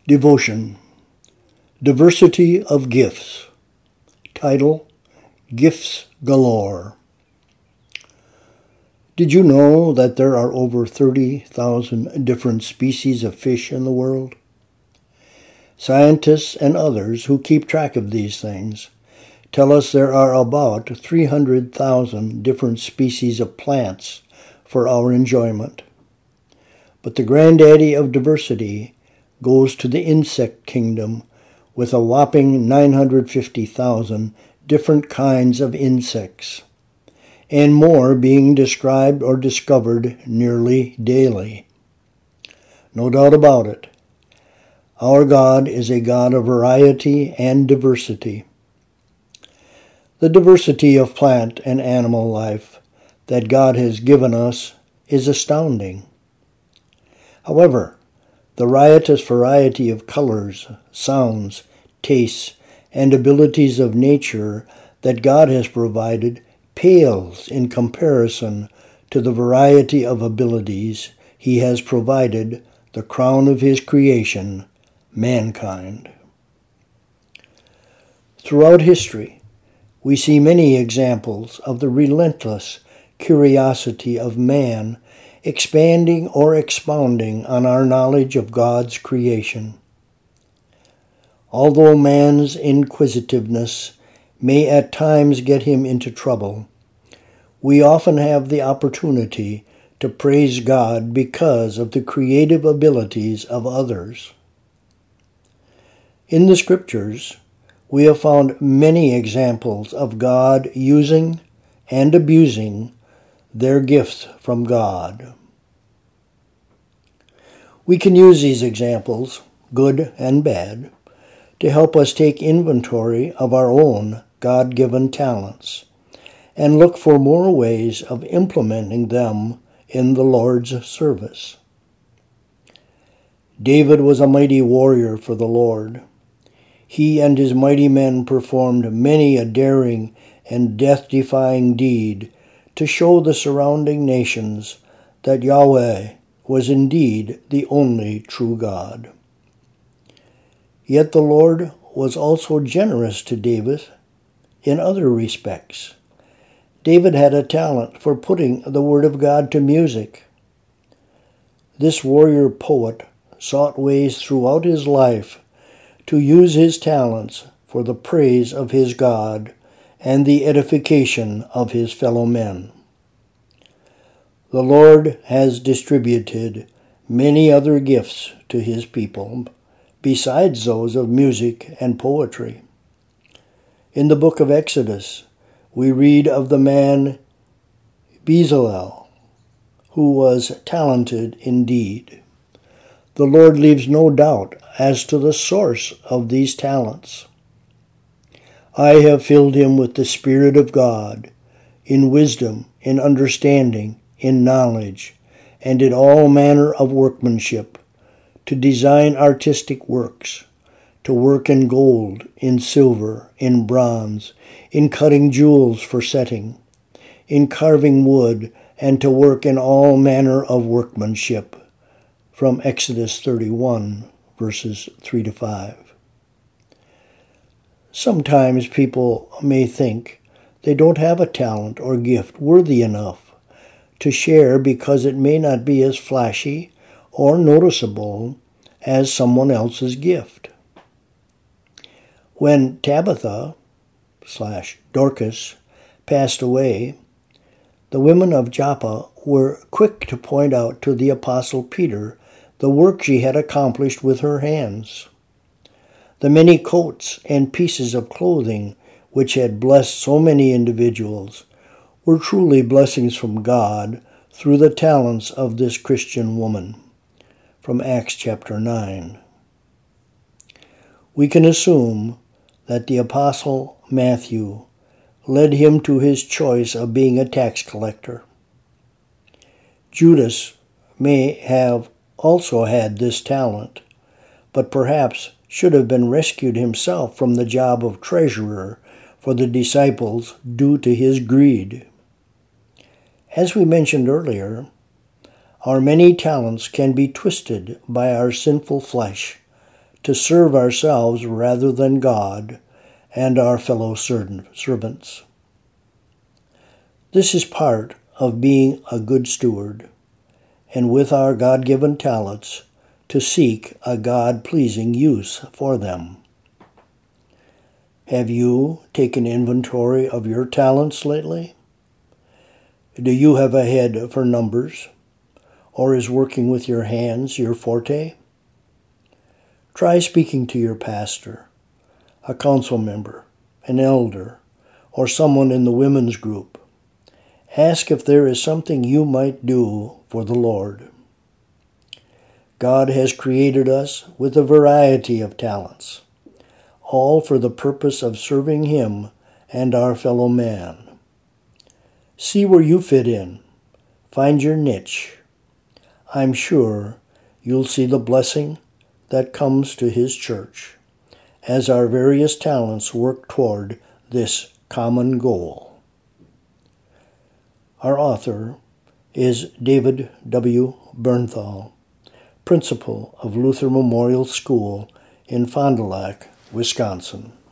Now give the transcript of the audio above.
Devotion. Diversity of Gifts. Title: Gifts Galore. Did you know that there are over 30,000 different species of fish in the world? Scientists and others who keep track of these things tell us there are about 300,000 different species of plants for our enjoyment. But the granddaddy of diversity goes to the insect kingdom with a whopping 950,000 different kinds of insects, and more being described or discovered nearly daily. No doubt about it, our God is a God of variety and diversity. The diversity of plant and animal life that God has given us is astounding. However, the riotous variety of colors, sounds, tastes, and abilities of nature that God has provided pales in comparison to the variety of abilities He has provided the crown of His creation, mankind. Throughout history, we see many examples of the relentless curiosity of man expanding or expounding on our knowledge of God's creation. Although man's inquisitiveness may at times get him into trouble, we often have the opportunity to praise God because of the creative abilities of others. In the Scriptures, we have found many examples of God using and abusing their gifts from God. We can use these examples, good and bad, to help us take inventory of our own God-given talents and look for more ways of implementing them in the Lord's service. David was a mighty warrior for the Lord. He and his mighty men performed many a daring and death-defying deed to show the surrounding nations that Yahweh was indeed the only true God. Yet the Lord was also generous to David in other respects. David had a talent for putting the Word of God to music. This warrior poet sought ways throughout his life to use his talents for the praise of his God and the edification of his fellow men. The Lord has distributed many other gifts to His people, besides those of music and poetry. In the book of Exodus, we read of the man Bezalel, who was talented indeed. The Lord leaves no doubt as to the source of these talents. I have filled him with the Spirit of God, in wisdom, in understanding, in knowledge, and in all manner of workmanship, to design artistic works, to work in gold, in silver, in bronze, in cutting jewels for setting, in carving wood, and to work in all manner of workmanship. From Exodus 31, verses 3-5. Sometimes people may think they don't have a talent or gift worthy enough to share because it may not be as flashy or noticeable as someone else's gift. When Tabitha/Dorcas passed away, the women of Joppa were quick to point out to the Apostle Peter the work she had accomplished with her hands. The many coats and pieces of clothing which had blessed so many individuals were truly blessings from God through the talents of this Christian woman. From Acts chapter 9. We can assume that the Apostle Matthew led him to his choice of being a tax collector. Judas may have also had this talent, but perhaps should have been rescued himself from the job of treasurer for the disciples due to his greed. As we mentioned earlier, our many talents can be twisted by our sinful flesh to serve ourselves rather than God and our fellow servants. This is part of being a good steward, and with our God-given talents, to seek a God-pleasing use for them. Have you taken inventory of your talents lately? Do you have a head for numbers, or is working with your hands your forte? Try speaking to your pastor, a council member, an elder, or someone in the women's group. Ask if there is something you might do for the Lord. God has created us with a variety of talents, all for the purpose of serving Him and our fellow man. See where you fit in. Find your niche. I'm sure you'll see the blessing that comes to His church as our various talents work toward this common goal. Our author is David W. Bernthal, principal of Luther Memorial School in Fond du Lac, Wisconsin.